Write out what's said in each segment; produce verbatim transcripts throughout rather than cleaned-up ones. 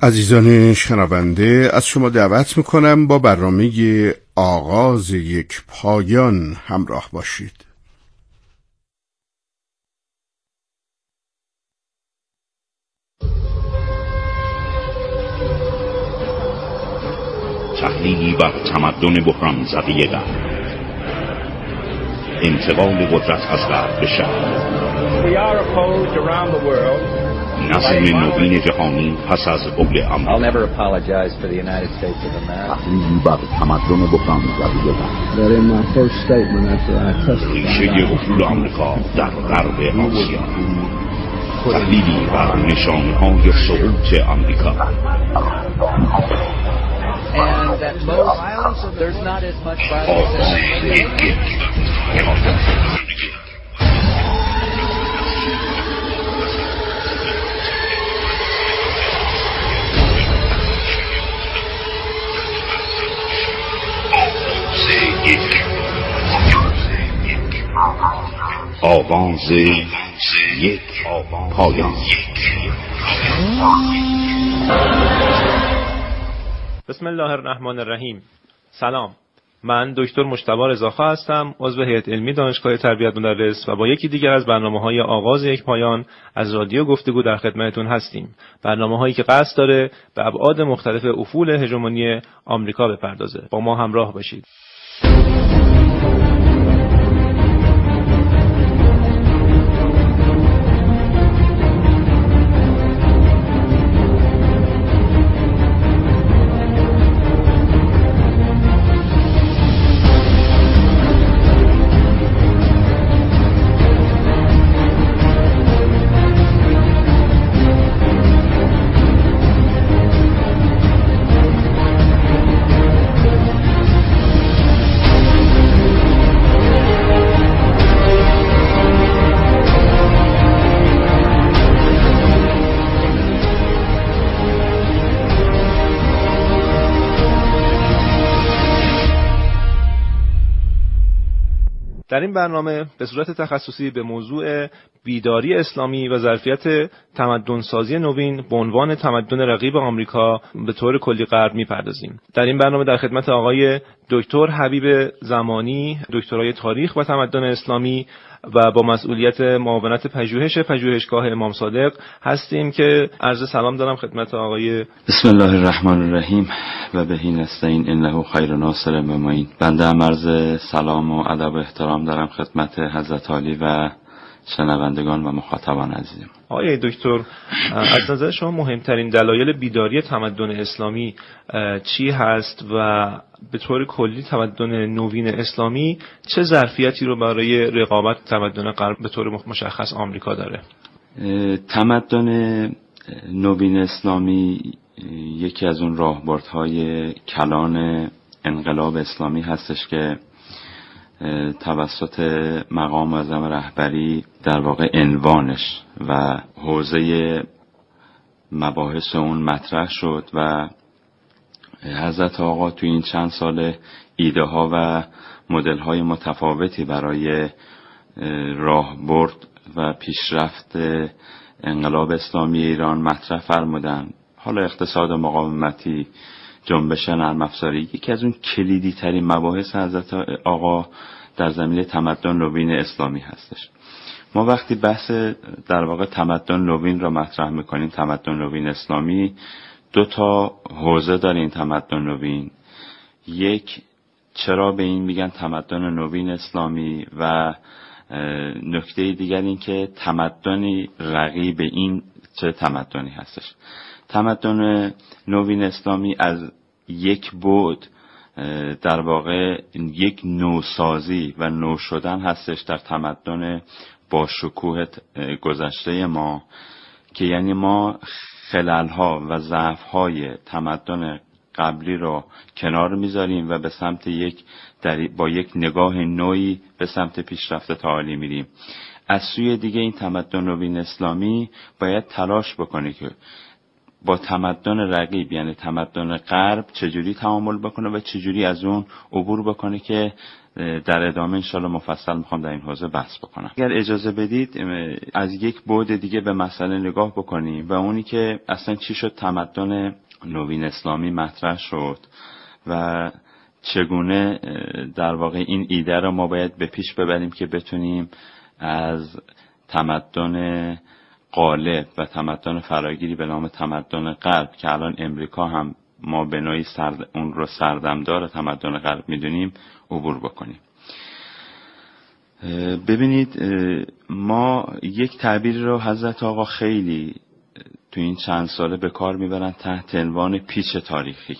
عزیزان شنونده، از شما دعوت میکنم با برنامه آغاز یک پایان همراه باشید. تحلیلی بر تمدن بحران زده غرب، انتقال قدرت از غرب به شرق، نظم نوین جهانی پس از قبل آمریکا. تحلیلی بر تمدن بحران زده غرب، ریشه اصول آمریکا در غرب آسیا، تحلیلی بر نشانه‌های سقوط آمریکا. And that most violence, there's not as much violence آواز یک پایان. بسم الله الرحمن الرحیم. سلام، من دکتر مجتبی رضاخواه هستم، عضو هیئت علمی دانشگاه تربیت مدرس و با یکی دیگر از برنامه‌های آغاز یک پایان از رادیو گفتگو در خدمتتون هستیم. برنامه‌هایی که قصد داره به ابعاد مختلف افول هژمونی آمریکا بپردازه. با ما همراه باشید. در این برنامه به صورت تخصصی به موضوع بیداری اسلامی و ظرفیت تمدن‌سازی نوین به عنوان تمدن رقیب آمریکا به طور کلی غرب می‌پردازیم. در این برنامه در خدمت آقای دکتر حبیب زمانی، دکترای تاریخ و تمدن اسلامی و با مسئولیت معاونت پژوهش پژوهشگاه امام صادق هستیم که عرض سلام دارم خدمت آقای. بسم الله الرحمن الرحیم و بهی نستعین انه خیر ناصر و معین. بنده هم عرض سلام و ادب و احترام دارم خدمت حضرت عالی و شنوندگان و مخاطبان عزیزم. آقای دکتر، از نظر شما مهمترین دلایل بیداری تمدن اسلامی چی هست و به طور کلی تمدن نوین اسلامی چه ظرفیتی رو برای رقابت تمدن غرب به طور مشخص آمریکا داره؟ تمدن نوین اسلامی یکی از اون راهبردهای کلان انقلاب اسلامی هستش که توسط مقام اعظم رهبری در واقع عنوانش و حوزه مباحث اون مطرح شد و حضرت آقا توی این چند سال ایده ها و مدل های متفاوتی برای راهبرد و پیشرفت انقلاب اسلامی ایران مطرح فرمودن. حالا اقتصاد مقاومتی، جنبش نرم افزاری، یکی از اون کلیدی ترین مباحث حضرت آقا در زمینه تمدن نوین اسلامی هستش. ما وقتی بحث در واقع تمدن نوین را مطرح میکنیم، تمدن نوین اسلامی، دو تا حوزه داره این تمدن نوین. یک، چرا به این میگن تمدن نوین اسلامی و نکته دیگر این که تمدنی رقیب این چه تمدنی هستش. تمدن نوین اسلامی از یک بعد در واقع یک نوسازی و نو شدن هستش در تمدن با شکوه گذشته ما، که یعنی ما خلل‌ها و ضعف‌های تمدن قبلی رو کنار میذاریم و به سمت یک با یک نگاه نوعی به سمت پیشرفت تعالی میریم. از سوی دیگه این تمدن نوین اسلامی باید تلاش بکنه که با تمدن رقیب یعنی تمدن غرب چجوری تعامل بکنه و چجوری از اون عبور بکنه که در ادامه انشالله مفصل میخوام در این حوزه بحث بکنم. اگر اجازه بدید از یک بعد دیگه به مسئله نگاه بکنیم و اونی که اصلا چی شد تمدن نوین اسلامی مطرح شد و چگونه در واقع این ایده رو ما باید به پیش ببریم که بتونیم از تمدن غالب و تمدن فراگیری به نام تمدن غرب که الان امریکا هم ما به نوعی سرد اون رو سردمدار تمدن غرب میدونیم عبور بکنیم. ببینید ما یک تعبیر رو حضرت آقا خیلی تو این چند ساله به کار میبرن تحت عنوان پیچ تاریخی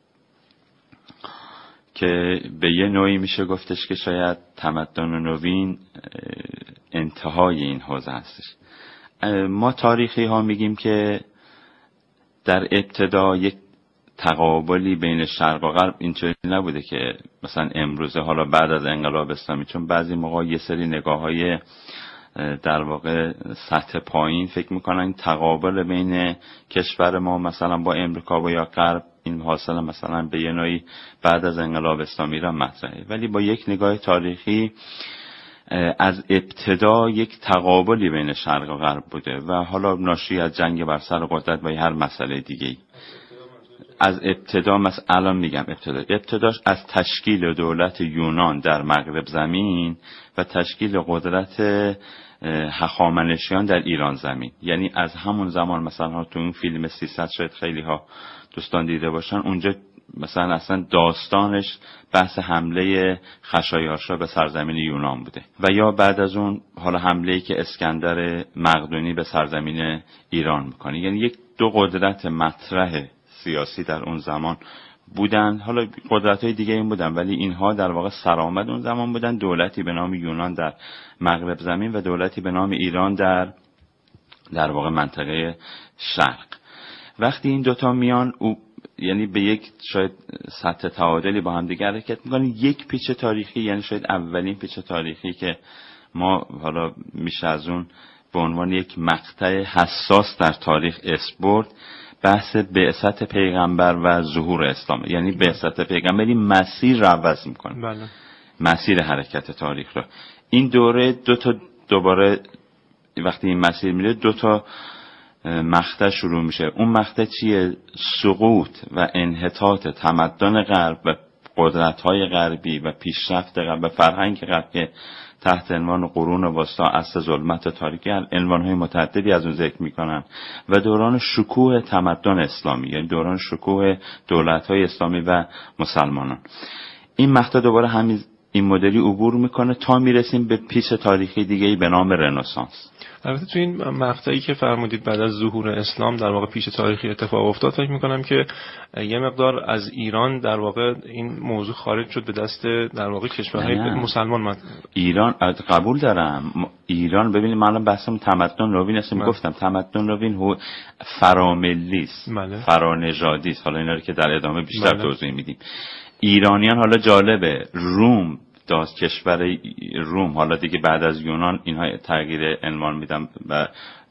که به یه نوعی میشه گفتش که شاید تمدن نوین انتهای این حوزه هستش. ما تاریخی ها میگیم که در ابتدا یک تقابلی بین شرق و غرب اینطوری نبوده که مثلا امروزه حالا بعد از انقلاب اسلامی، چون بعضی موقع یه سری نگاه های در واقع سطح پایین فکر میکنن تقابل بین کشور ما مثلا با امریکا و یا غرب این حاصل مثلا به یه نوعی بعد از انقلاب اسلامی را مطرحه، ولی با یک نگاه تاریخی از ابتدا یک تقابلی بین شرق و غرب بوده و حالا ناشی از جنگ بر سر قدرت و هر مسئله دیگه‌ای. از ابتدا مثلا الان میگم ابتدا ابتداش از تشکیل دولت یونان در مغرب زمین و تشکیل قدرت هخامنشیان در ایران زمین، یعنی از همون زمان مثلا تو این فیلم سیصد شاید خیلی ها دوستان دیده باشن، اونجا مثلا اصلا داستانش بحث حمله خشایارشا به سرزمین یونان بوده و یا بعد از اون حالا حمله‌ای که اسکندر مقدونی به سرزمین ایران میکنه، یعنی یک دو قدرت مطرح سیاسی در اون زمان بودن. حالا قدرت‌های دیگه این بودن ولی اینها در واقع سرآمد اون زمان بودن، دولتی به نام یونان در مغرب زمین و دولتی به نام ایران در در واقع منطقه شرق. وقتی این دوتا میان او یعنی به یک شاید سطح تعادلی با هم دیگه حرکت میکنن، یک پیچ تاریخی، یعنی شاید اولین پیچ تاریخی که ما حالا میشه از اون به عنوان یک مقطع حساس در تاریخ اسپورت بحث بعثت پیغمبر و ظهور اسلام، یعنی بعثت پیغمبری مسیر رو عوض میکنه. بله. مسیر حرکت تاریخ رو. این دوره دو تا دوباره وقتی این مسیر میره دو تا مقطع شروع میشه. اون مقطع چیه؟ سقوط و انحطاط تمدن غرب و قدرت‌های غربی و پیشرفت غرب و فرهنگ غرب که تحت عنوان قرون وسطا عصر ظلمت تاریکی عنوان‌های متعددی از اون ذکر میکنن و دوران شکوه تمدن اسلامی، یعنی دوران شکوه دولت‌های اسلامی و مسلمانان. این مقطع دوباره همین این مدلی عبور میکنه تا میرسیم به پیچ تاریخی دیگه‌ای به نام رنسانس. البته تو این مقطعی که فرمودید بعد از ظهور اسلام در واقع پیچ تاریخی اتفاق افتاد، فکر میکنم که یه مقدار از ایران در واقع این موضوع خارج شد به دست در واقع کشورهای مسلمان. من ایران قبول دارم. ایران ببینید من الان بحثم تمدن نوین است، گفتم تمدن نوین فراملی است، فرانژادی است. حالا اینا رو که در ادامه بیشتر بله. توضیح میدیم. ایرانیان حالا جالبه، روم داست کشور روم، حالا دیگه بعد از یونان اینها تغییر عنوان میدم و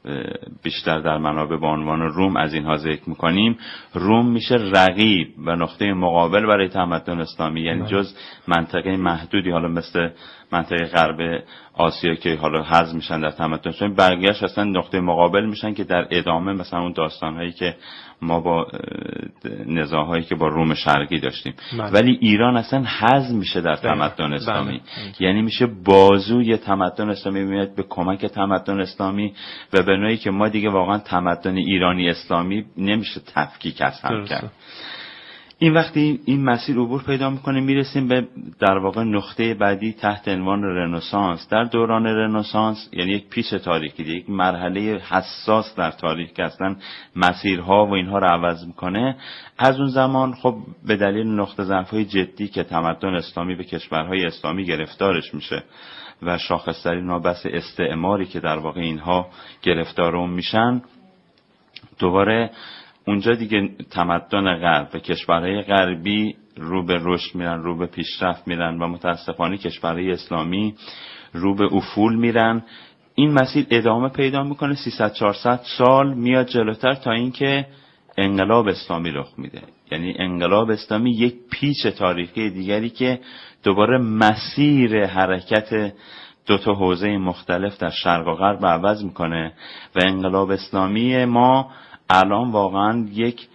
بیشتر در منابع با عنوان روم از اینها ذکر میکنیم. روم میشه رقیب و نقطه مقابل برای تمدن اسلامی، یعنی جز منطقه محدودی حالا مثل منطقه غرب آسیا که حالا حذف میشن در تمدن اسلامی، بقیه‌اش اصلا نقطه مقابل میشن که در ادامه مثلا اون داستانهایی که ما با نزاعهایی که با روم شرقی داشتیم بله. ولی ایران اصلا حذف میشه در تمدن اسلامی بله. یعنی میشه بازوی تمدن اسلامی، میاد به کمک تمدن اسلامی و به نوعی که ما دیگه واقعا تمدن ایرانی اسلامی نمیشه تفکیک از هم کرد. این وقتی این مسیر عبور پیدا میکنه میرسیم به در واقع نقطه بعدی تحت عنوان رنسانس. در دوران رنسانس یعنی یک پیچ تاریخی، یک مرحله حساس در تاریخ که اصلا مسیرها و اینها رو عوض میکنه. از اون زمان خب به دلیل نقطه ضعف‌های جدی که تمدن اسلامی به کشورهای اسلامی گرفتارش میشه و شاخص‌ترین بحث استعماری که در واقع اینها گرفتار اون میشن، دوباره اونجا دیگه تمدن غرب و کشورهای غربی رو به رشد میرن، رو به پیشرفت میرن و متاسفانه کشورهای اسلامی رو به افول میرن. این مسیر ادامه پیدا میکنه سیصد چهارصد سال میاد جلوتر تا اینکه انقلاب اسلامی رخ میده. یعنی انقلاب اسلامی یک پیچ تاریخی دیگری که دوباره مسیر حرکت دو تا حوزه مختلف در شرق و غرب عوض میکنه و انقلاب اسلامی ما الان واقعا یک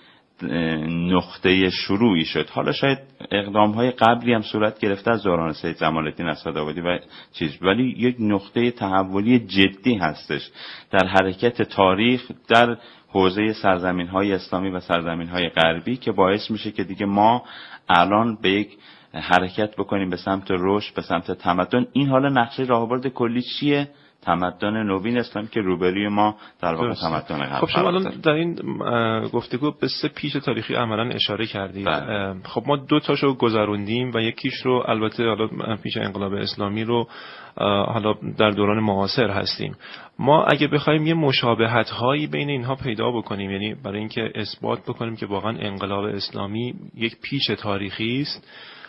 نقطه شروعی شد. حالا شاید اقدام‌های قبلی هم صورت گرفته از دوران سید جمال الدین اسدآبادی و چیز، ولی یک نقطه تحولی جدی هستش در حرکت تاریخ در حوزه سرزمین‌های اسلامی و سرزمین‌های غربی که باعث میشه که دیگه ما الان به یک حرکت بکنیم به سمت رشد، به سمت تمدن. این حالا نقشه راهبرد کلی چیه؟ تمدن نوین اسلامی که روبروی ما در واقع تمدن غرب. خب شما الان در این گفتگو به سه پیش تاریخی عملاً اشاره کردید. خب ما دو تاشو گذروندیم و یکیش رو البته حالا پیش انقلاب اسلامی رو حالا در دوران معاصر هستیم. ما اگه بخوایم یه مشابهت هایی بین اینها پیدا بکنیم، یعنی برای اینکه اثبات بکنیم که واقعا انقلاب اسلامی یک پیش تاریخی است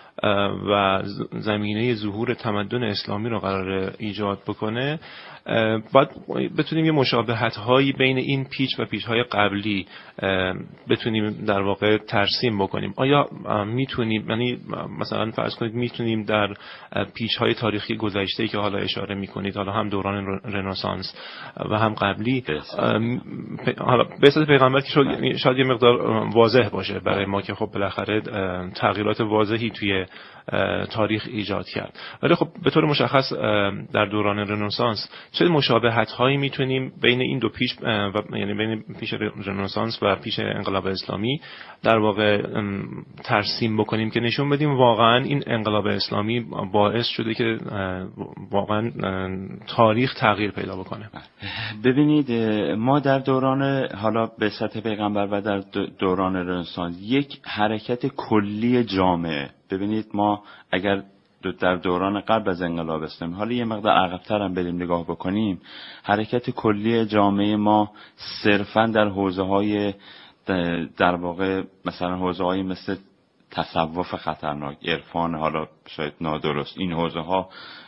و زمینه ظهور تمدن اسلامی رو قرار ایجاد بکنه، باید بتونیم یه مشابهت هایی بین این پیچ و پیچ های قبلی بتونیم در واقع ترسیم بکنیم. آیا میتونیم، یعنی مثلا فرض کنید میتونیم در پیچ های تاریخی گذشته که حالا اشاره میکنید، حالا هم دوران رنسانس و هم قبلی، حالا به اساس پیغمبر که شاید یه مقدار واضح باشه برای ما که خب بالاخره تغییرات واضحی توی تاریخ ایجاد کرد، ولی خب به طور مشخص در دوران رنسانس چه مشابهت هایی میتونیم بین این دو پیش و یعنی بین پیش رنسانس و پیش انقلاب اسلامی در واقع ترسیم بکنیم که نشون بدیم واقعا این انقلاب اسلامی باعث شده که واقعا تاریخ تغییر پیدا بکنه. ببینید ما در دوران حالا به سطح پیغمبر و در دوران رنسانس یک حرکت کلی جامعه، ببینید ما اگر در دوران قبل از انقلاب اسلامی حالا یه مقدار عقب‌تر هم بریم نگاه بکنیم، حرکت کلی جامعه ما صرفاً در حوزه‌های در واقع مثلا حوزه‌های مثل تصوف خطرناک، عرفان حالا شاید نادرست، این حوزه‌ها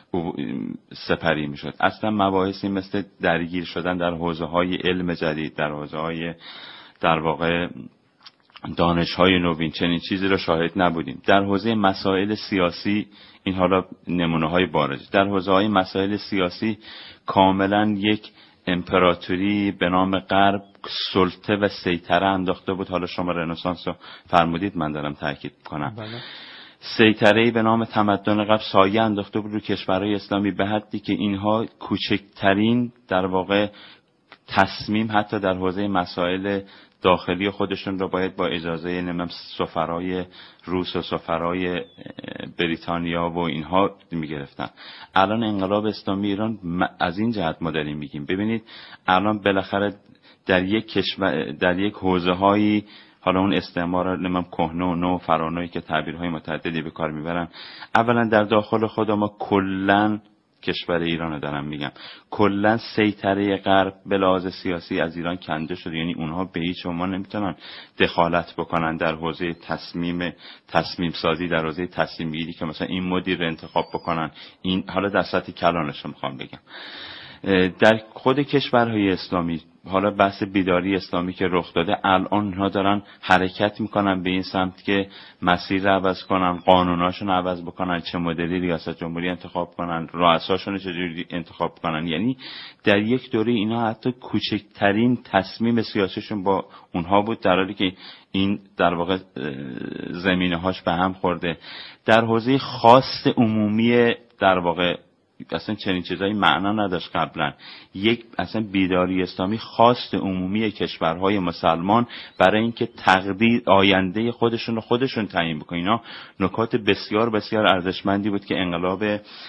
سپری میشد. اصلا مباحثی مثل درگیر شدن در حوزه‌های علم جدید، در حوزه‌های در واقع دانش‌های نوین، چنین چیزی رو شاهد نبودیم. در حوزه مسائل سیاسی این حالا نمونه‌های بارز، در حوزه‌های مسائل سیاسی کاملا یک امپراتوری به نام غرب سلطه و سیطره انداخته بود. حالا شما رنسانس رو فرمودید، من دارم تاکید کنم. بله. سیطره‌ای به نام تمدن غرب سایه انداخته بود رو کشورهای اسلامی به حدی که اینها کوچکترین در واقع تصمیم حتی در حوزه مسائل داخلی خودشون رو باید با اجازه نمیم سفرای روس و سفرای بریتانیا و اینها میگرفتن. الان انقلاب اسلامی ایران از این جهت ما داریم میگیم، ببینید الان بالاخره در یک کشور در یک حوزه‌هایی، حالا اون استعمار نمیم کهنه و نو فرانویی که تعبیرهای متعددی به کار میبرن، اولا در داخل خود ما کلن کشور ایران رو دارم میگم، کلا سیطره غرب به لحاظ سیاسی از ایران کنده شده. یعنی اونها به هیچ عنوان نمیتونن دخالت بکنن در حوزه تصمیم تصمیم سازی، در حوزه تصمیم گیری که مثلا این مدیر رو انتخاب بکنن. این حالا در سطح کلانش رو میخوام بگم. در خود کشورهای اسلامی حالا بحث بیداری اسلامی که رخ داده، الان ها دارن حرکت میکنن به این سمت که مسیر رو عوض کنن، قانوناشون رو عوض بکنن، چه مدلی ریاست جمهوری انتخاب کنن، رؤساشون رو چجوری انتخاب کنن. یعنی در یک دوره اینا حتی کوچکترین تصمیم سیاسیشون با اونها بود، در حالی که این در واقع زمینه هاش به هم خورده. در حوزه خاص عمومی در واقع اصلا چنین چیزایی معنا نداشت قبلا. یک اصلا بیداری اسلامی خواست عمومی کشورهای مسلمان برای اینکه تقدیر آینده خودشون رو خودشون تعیین بکنن. اینا نکات بسیار بسیار ارزشمندی بود که انقلاب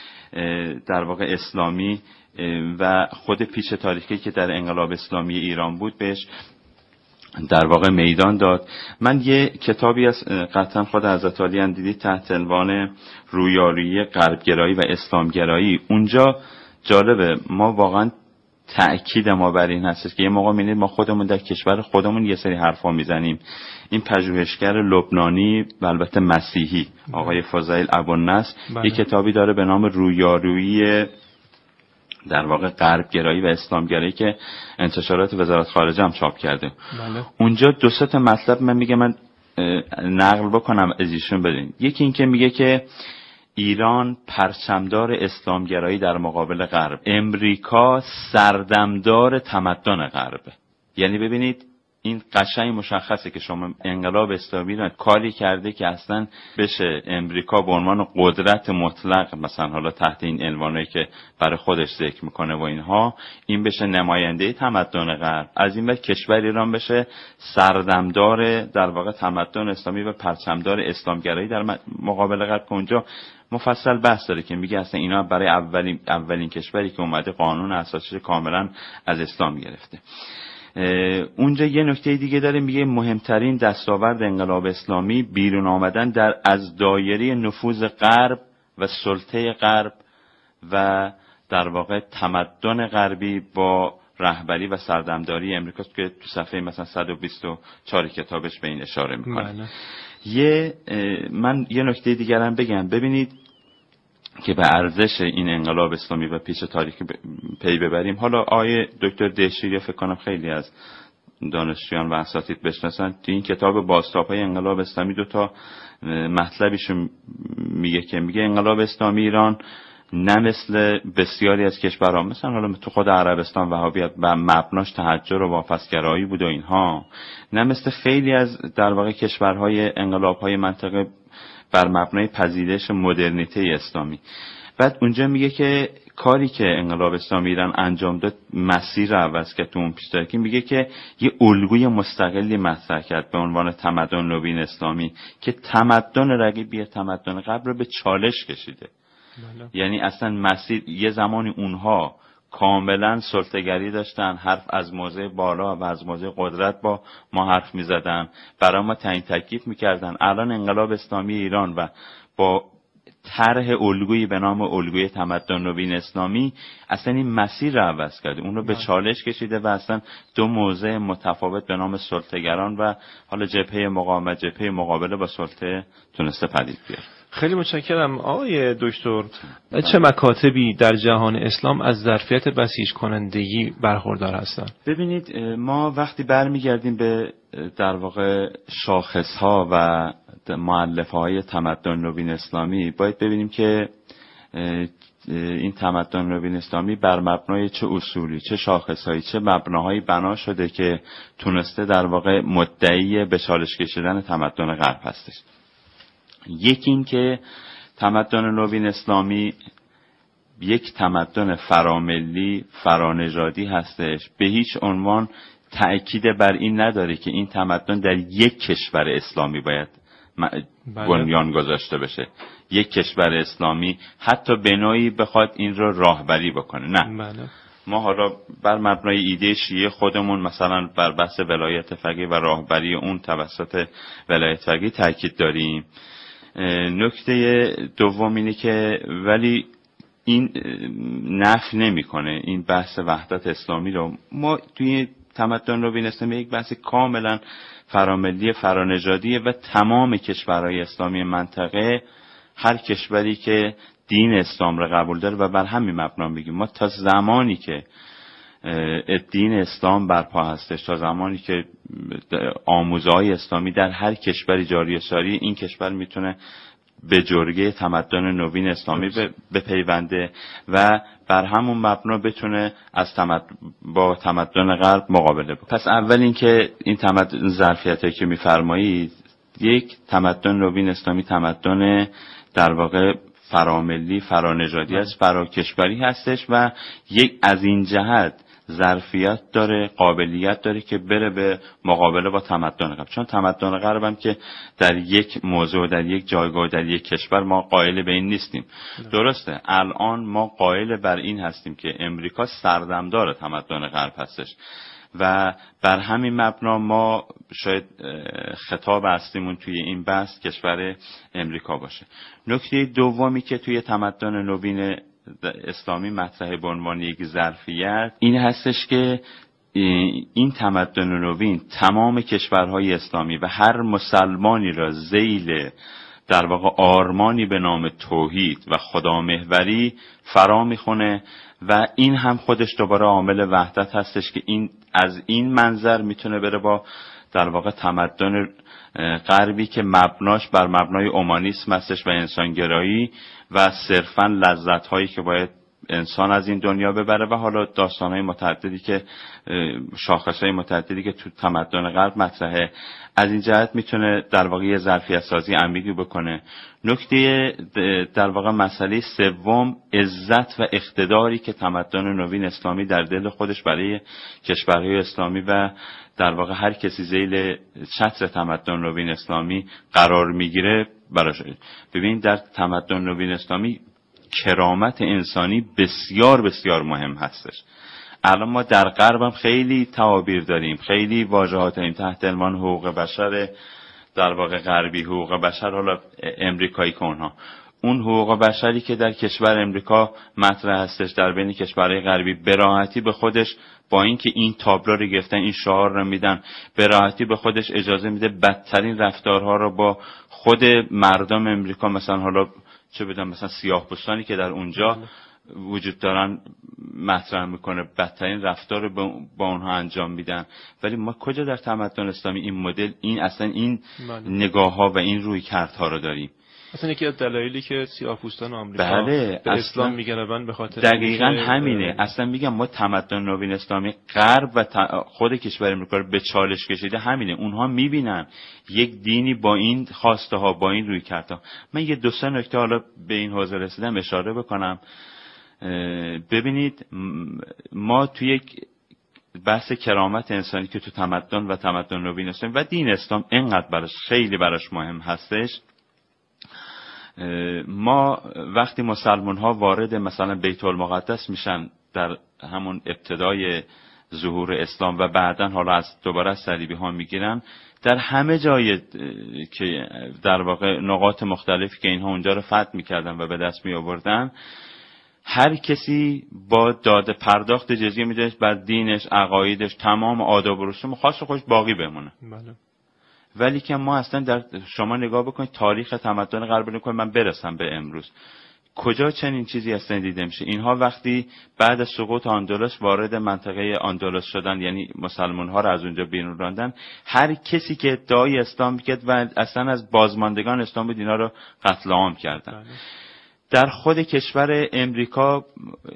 در واقع اسلامی و خود پیش تاریخی که در انقلاب اسلامی ایران بود بهش در واقع میدان داد. من یه کتابی از قطعا خود حضرت علی هم دیدید تحت عنوان رویارویی غربگرایی و اسلامگرایی. اونجا جالبه، ما واقعا تأکید ما بر این هست که یه موقع می‌بینید ما خودمون در کشور خودمون یه سری حرفا میزنیم. این پژوهشگر لبنانی و البته مسیحی آقای فضیل ابوالنصر یه کتابی داره به نام رویارویی در واقع غربگرایی و اسلامگرایی که انتشارات وزارت خارجه هم چاپ کرده. بله. اونجا دو سه تا مطلب من میگه من نقل بکنم از ایشون بدین. یکی این که میگه که ایران پرچمدار اسلامگرایی در مقابل غرب، امریکا سردمدار تمدن غربه. یعنی ببینید این قشنگ مشخصه که شما انقلاب اسلامی رو کاری کرده که اصلا بشه امریکا به عنوان قدرت مطلق، مثلا حالا تحت این عنوانی که برای خودش ذکر میکنه و اینها، این بشه نماینده تمدن غرب، از این بعد کشور ایران بشه سردمدار در واقع تمدن اسلامی و پرچمدار اسلامگرایی در مقابل غرب. اونجا مفصل بحث داره که میگه اصلا اینا برای اولین اولین کشوری که اومده قانون اساسی کاملا از اسلام گرفته. اونجا یه نکته دیگه داره، میگه مهمترین دستاورد انقلاب اسلامی بیرون آمدن در از دایره نفوذ غرب و سلطه غرب و در واقع تمدن غربی با رهبری و سردمداری امریکا که تو صفحه مثلا صد و بیست و چهار کتابش به این اشاره میکنه. بله. یه من یه نکته دیگر هم بگم، ببینید که به ارزش این انقلاب اسلامی و پیش تاریخی پی ببریم. حالا آیه دکتر دهشیری فکر کنم خیلی از دانشجویان و اساتید بشناسن، تو این کتاب بازتاب‌های انقلاب اسلامی دو تا مطلبیشو میگه که میگه انقلاب اسلامی ایران نه مثل بسیاری از کشورها، مثلا حالا تو خود عربستان وهابیت و مبناش تحجر و واپسگرایی بود و اینها، نه مثل خیلی از در واقع کشورهای انقلاب‌های منطقه بر مبنای پذیرش مدرنیته اسلامی. بعد اونجا میگه که کاری که انقلاب اسلامی ایران انجام داد مسیر رو عوض کرد. تو اون پیشترکی میگه که یه الگوی مستقلی مطرح کرد به عنوان تمدن نوین اسلامی که تمدن رقیبی تمدن قبل رو به چالش کشیده. بله. یعنی اصلا مسیر یه زمانی اونها کاملا سلطه‌گری داشتن، حرف از موضع بالا و از موضع قدرت با ما حرف می‌زدن، برای ما تعیین تکلیف می‌کردن. الان انقلاب اسلامی ایران و با طرح الگویی به نام الگوی تمدن نوین اسلامی اصلا این مسیر رو عوض کرده، اون رو به چالش کشیده و اصلا دو موضع متفاوت به نام سلطه‌گران و حالا جبهه مقاومت، جبهه مقابله با سلطه تونسته پدید بیاره. خیلی متشکرم آقای دکتر. چه مکاتبی در جهان اسلام از ظرفیت بسیج کنندگی برخوردار هستند؟ ببینید ما وقتی برمیگردیم به در واقع شاخص‌ها و مؤلفه‌های تمدن نوین اسلامی، باید ببینیم که این تمدن نوین اسلامی بر مبنای چه اصولی، چه شاخص‌هایی، چه مبناهایی بنا شده که تونسته در واقع مدعی به چالش کشیدن تمدن غرب هستش. یکی این که تمدن نوین اسلامی یک تمدن فراملی، فرانژادی هستش، به هیچ عنوان تأکید بر این نداره که این تمدن در یک کشور اسلامی باید بنیان گذاشته بشه. یک کشور اسلامی حتی به نوعی بخواد این رو راهبری بکنه، نه. بله. ما حالا بر مبنای ایده شیعه خودمون مثلا بر بحث ولایت فقیه و راهبری اون توسط ولایت فقیه تاکید داریم. نکته دوم اینه که ولی این نفی نمیکنه این بحث وحدت اسلامی رو. ما توی تمدن نوین اسلامی یک بحث کاملا فراملی، فرانژادیه و تمام کشورهای اسلامی منطقه، هر کشوری که دین اسلام رو قبول داره و بر همین مبنا میگیم ما تا زمانی که دین اسلام برپا هستش، تا زمانی که آموزهای اسلامی در هر کشوری جاری و ساری، این کشور میتونه به جرگه تمدن نوین اسلامی بپیونده و بر همون مبنا بتونه از تمد... با تمدن غرب مقابله بکنه. پس اول این که این تمدن ظرفیتایی که میفرمایید، یک تمدن نوین اسلامی تمدن در واقع فراملی، فرانژادی است، فراکشوری هستش و یک از این جهت ظرفیت داره، قابلیت داره که بره به مقابله با تمدن غرب. چون تمدن غرب هم که در یک موضوع، در یک جایگاه، در یک کشور ما قائل به این نیستیم. درسته الان ما قائل بر این هستیم که امریکا سردمدار تمدن غرب هستش و بر همین مبنا ما شاید خطاب هستیمون توی این بحث کشور امریکا باشه. نکته دومی که توی تمدن نوین اسلامی مطرح به عنوان یک ظرفیت این هستش که این تمدن نوین تمام کشورهای اسلامی و هر مسلمانی را ذیل در واقع آرمانی به نام توحید و خدامحوری فرا میخونه و این هم خودش دوباره عامل وحدت هستش که این از این منظر میتونه بره با در واقع تمدن غربی که مبناش بر مبنای اومانیسم هستش و انسانگرایی و صرفاً لذت‌هایی که باید انسان از این دنیا ببره و حالا داستان‌های متعددی که شاخص‌های متعددی که تو تمدن غرب مطرحه، از این جهت میتونه در واقع یه ظرفیت سازی عمیقی بکنه. نکته در واقع مسئله سوم، عزت و اقتداری که تمدن نوین اسلامی در دل خودش برای کشورهای اسلامی و در واقع هر کسی ذیل چتر تمدن نوین اسلامی قرار میگیره براش. ببین در تمدن نوین اسلامی کرامت انسانی بسیار بسیار مهم هستش. الان ما در غرب هم خیلی تعابیر داریم، خیلی واژه‌ها داریم تحت عنوان حقوق بشر، در واقع غربی حقوق بشر، حالا امریکایی که اونها اون حقوق بشری که در کشور امریکا مطرح هستش در بین کشورهای غربی به راحتی به خودش، با اینکه این تابلو رو گرفتن، این شعار رو میدن، به راحتی به خودش اجازه میده بدترین رفتارها رو با خود مردم امریکا، مثلا حالا چه بدونم مثلا سیاه‌پوستانی که در اونجا وجود دارن مطرح میکنه، بدترین رفتار رو با اونها انجام میدن. ولی ما کجا در تمدن اسلامی این مدل، این اصلا این نگاه ها و این روی کردها رو داریم؟ اصلا یکی از دلایلی که سیاه‌پوستان آمریکا بله به اسلام میگربن به خاطر دقیقاً همینه. اصلا میگم ما تمدن نوین اسلامی غرب و خود کشور امریکا رو به چالش کشیده همینه. اونها میبینن یک دینی با این خواسته ها، با این روی کردها. من یه دو سه نکته حالا به این حوزه رسیدم اشاره بکنم. ببینید ما توی یک بحث کرامت انسانی که تو تمدن و تمدن نوین اسلامی و دین اسلام اینقدر براش خیلی براش مهم هستش، ما وقتی مسلمان ها وارد مثلا بیت المقدس میشن در همون ابتدای ظهور اسلام و بعدن حالا از دوباره از صلیبی ها میگیرن، در همه جای که در واقع نقاط مختلفی که اینها اونجا رو فتح میکردن و به دست می آوردن، هر کسی با داده پرداخت جزیه میده بر دینش، عقایدش، تمام آداب و رسوم خاص خودش باقی بمونه. بله. ولی که ما اصلا در شما نگاه بکنید تاریخ تمدن غرب رو کنید، من برسم به امروز، کجا چنین چیزی اصلا دیده میشه؟ اینها وقتی بعد از سقوط اندلس وارد منطقه اندلس شدن، یعنی مسلمان ها رو از اونجا بیرون راندن، هر کسی که ادعای اسلام کرد و اصلا از بازماندگان اسلام بود اینا رو قتل عام کردن. بله. در خود کشور امریکا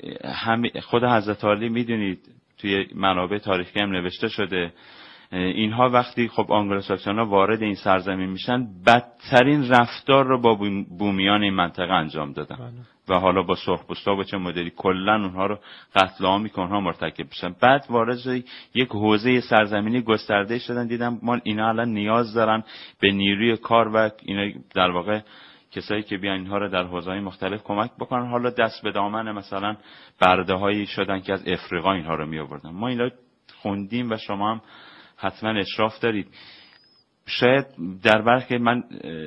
خود حضرت علی میدونید توی منابع تاریخی هم نوشته شده، اینها وقتی خب آنگلوساکسون‌ها وارد این سرزمین میشن بدترین رفتار رو با بومیان این منطقه انجام دادن. بله. و حالا با سرخپوستا با چه مدلی کلا اونها رو قتل عام میکنن، اونها مرتکب میشن. بعد وارد یک حوزه سرزمینی گسترده شدن، دیدن ما اینا الان نیاز دارن به نیروی کار و اینا در واقع کسایی که بیان اینها رو در حوزه‌های مختلف کمک بکنن. حالا دست به دامن مثلا برده‌هایی شدن که از افریقا اینها رو می آوردن. ما اینا خوندیم و شما هم حتما اشراف دارید. شاید در برخی من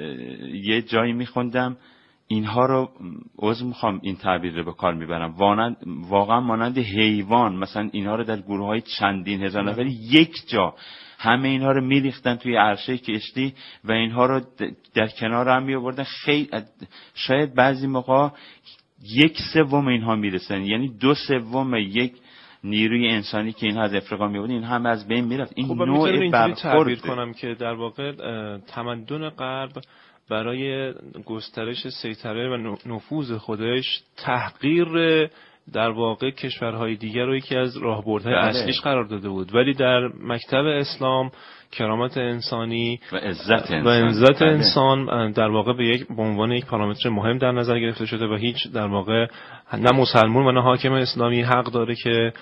یه جایی میخوندم اینها رو عذر میخوام این تعبیر رو به کار میبرم، واقعا مانند حیوان مثلا اینها رو در گروه‌های چندین هزار نفری یک جا همه اینها رو میریختن توی عرشه کشتی و اینها رو در کنار هم میآوردن. خیلی شاید بعضی موقع یک سوم اینها میرسن، یعنی دو سوم یک نیروی انسانی که اینها از افریقا میبود این هم از بین میرفت. این خب نوع برخورد تعبیر کنم که در واقع تمدن غرب برای گسترش سیطره و نفوذ خودش تحقیر در واقع کشورهای دیگر رو یکی از راهبردهای اصلیش قرار داده بود، ولی در مکتب اسلام کرامت انسانی و عزت انسان, و عزت انسان در واقع به یک به عنوان یک پارامتر مهم در نظر گرفته شده و هیچ در واقع نه مسلمان و نه حاکم اسلامی حق داره که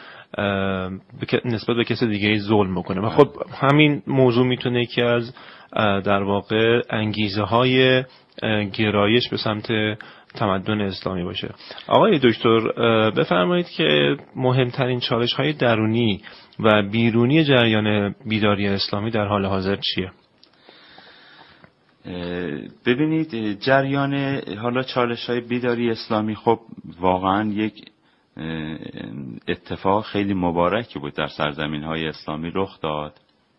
نسبت به کسی دیگه ظلم بکنه. و خب همین موضوع میتونه یکی از در واقع انگیزه های گرایش به سمت تمدن اسلامی باشه. آقای دکتر بفرمایید که مهمترین چالش های درونی و بیرونی جریان بیداری اسلامی در حال حاضر چیه؟ ببینید جریان حالا چالش های بیداری اسلامی خب واقعا یک اتفاق خیلی مبارکی بود در سرزمین های اسلامی رخ داد.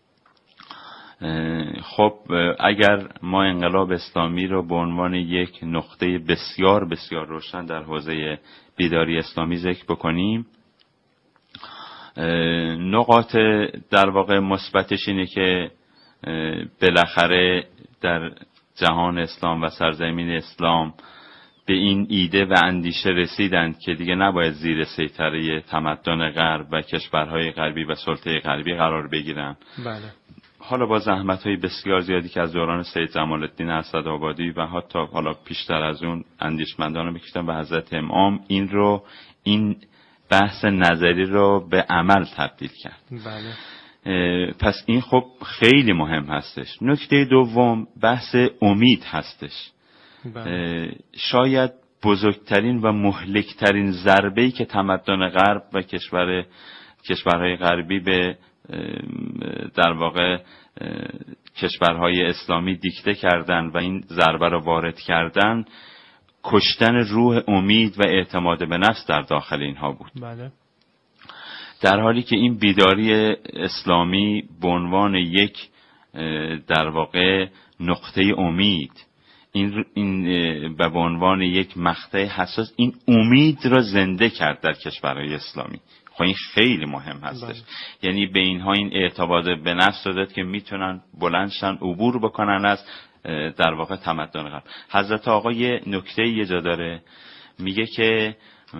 خب اگر ما انقلاب اسلامی رو به عنوان یک نقطه بسیار بسیار روشن در حوزه بیداری اسلامی ذکر بکنیم، نقاط در واقع مثبتش اینه که بالاخره در جهان اسلام و سرزمین اسلام به این ایده و اندیشه رسیدند که دیگه نباید زیر سیطره تمدن غرب و کشورهای غربی و سلطه غربی قرار بگیرن. بله. حالا با زحمت‌های بسیار زیادی که از دوران سید جمال الدین اسدآبادی و حتی حالا پیشتر از اون اندیشمندان رو می‌کشتن و حضرت امام این رو این بحث نظری رو به عمل تبدیل کرد. بله. پس این خب خیلی مهم هستش. نکته دوم بحث امید هستش. بله. شاید بزرگترین و مهلکترین ضربه‌ای که تمدن غرب و کشور کشورهای غربی به در واقع کشورهای اسلامی دیکته کردن و این ضربه را وارد کردن کشتن روح امید و اعتماد به نفس در داخل اینها بود. بله. در حالی که این بیداری اسلامی به عنوان یک در واقع نقطه امید این این به عنوان یک مقطع حساس این امید را زنده کرد در کشورهای اسلامی. خب این خیلی مهم هستش. بله. یعنی به اینها این اعتماد به نفس داد که میتونن بلندشن عبور بکنن از در واقع تمدن غرب. حضرت آقا یه نکته یه جا داره میگه که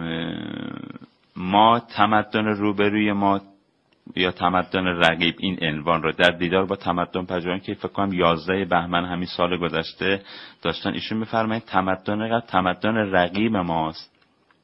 ما تمدن روبروی ما یا تمدن رقیب این عنوان رو در دیدار با تمدن پژوهان که فکر کنم یازده بهمن همین سال گذشته داشتن ایشون میفرمایند تمدن غرب تمدن رقیب ماست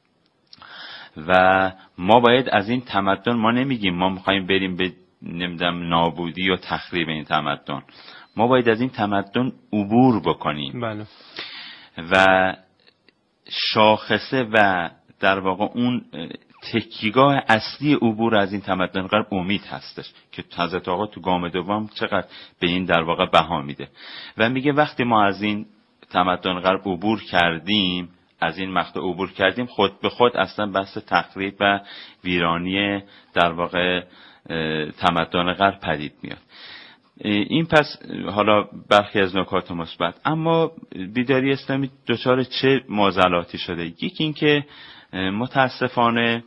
و ما باید از این تمدن ما نمیگیم ما میخوایم بریم به نمیدونم نابودی و تخریب این تمدن ما باید از این تمدن عبور بکنیم. بله. و شاخصه و در واقع اون تکیه‌گاه اصلی عبور از این تمدن غرب امید هستش که حضرت آقا تو گام دوم چقدر به این در واقع بها میده و میگه وقتی ما از این تمدن غرب عبور کردیم از این مقطع عبور کردیم خود به خود اصلا بحث تخریب و ویرانی در واقع تمدن غرب پدید میاد. این پس حالا برخی از نکات مثبت. اما بیداری اسلامی دچار چه معضلاتی شده؟ یکی این که متاسفانه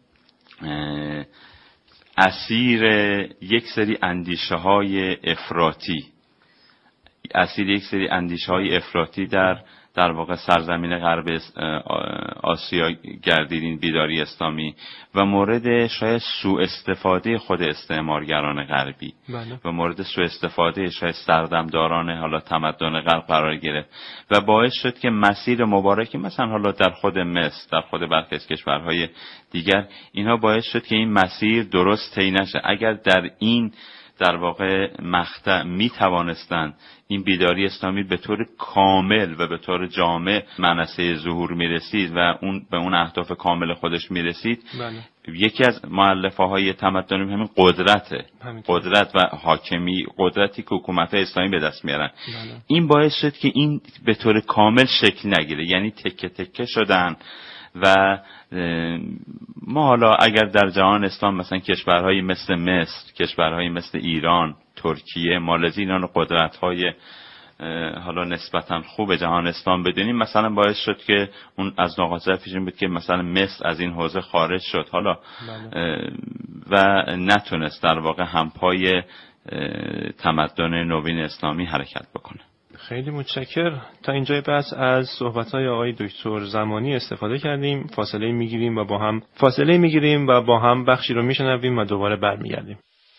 اسیر یک سری اندیشه های افراطی اسیر یک سری اندیشه های افراطی در در واقع سرزمین غرب آسیا گردید این بیداری اسلامی و مورد شاید سوء استفاده خود استعمارگران غربی. بله. و مورد سوء استفاده شاید سردمداران حالا تمدن غرب قرار گرفت و باعث شد که مسیر مبارکی مثلا حالا در خود مصر در خود برخی از کشورهای دیگر اینها باعث شد که این مسیر درست طی نشه. اگر در این در واقع مقطع می توانستند این بیداری اسلامی به طور کامل و به طور جامع منصه ظهور می رسید و اون به اون اهداف کامل خودش می رسید. بله. یکی از مؤلفه های تمدن همین قدرته همینطور. قدرت و حاکمی قدرتی که حکومت اسلامی به دست میارن. بله. این باعث شد که این به طور کامل شکل نگیره یعنی تکه تکه شدن و ما حالا اگر در جهان اسلام مثلا کشورهایی مثل مصر کشورهایی مثل ایران ترکیه مالزی اینا قدرت‌های حالا نسبتاً خوب جهان اسلام بدونیم مثلا باعث شد که اون از نقاط ضعفش این بود که مثلا مصر از این حوزه خارج شد حالا بله. و نتونست در واقع همپای تمدن نوین اسلامی حرکت بکنه. خیلی متشکر. تا اینجای بحث از صحبت‌های آقای دکتر زمانی استفاده کردیم. فاصله میگیریم و با هم فاصله میگیریم و با هم بخشی رو میشنویم و دوباره برمیگردیم.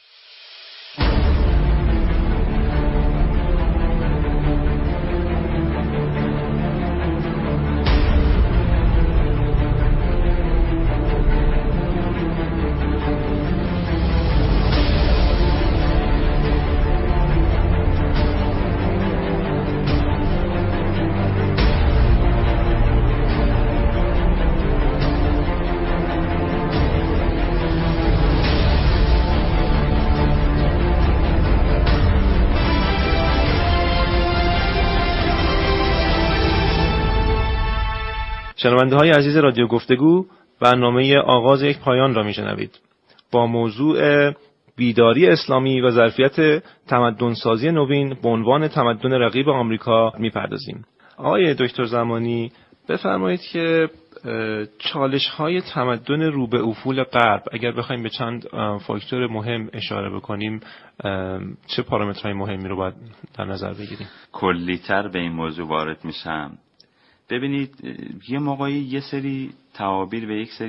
شنونده های عزیز رادیو گفتگو برنامه آغاز یک پایان را میشنوید. با موضوع بیداری اسلامی و ظرفیت تمدن سازی نوین به عنوان تمدن رقیب آمریکا میپردازیم. آقای دکتر زمانی بفرمایید که چالش های تمدن رو به افول غرب، اگر بخوایم به چند فاکتور مهم اشاره بکنیم، چه پارامترهای مهمی رو باید در نظر بگیریم؟ کلی‌تر به این موضوع وارد میشم. ببینید یه موقعی یه سری تعابیر به یک سری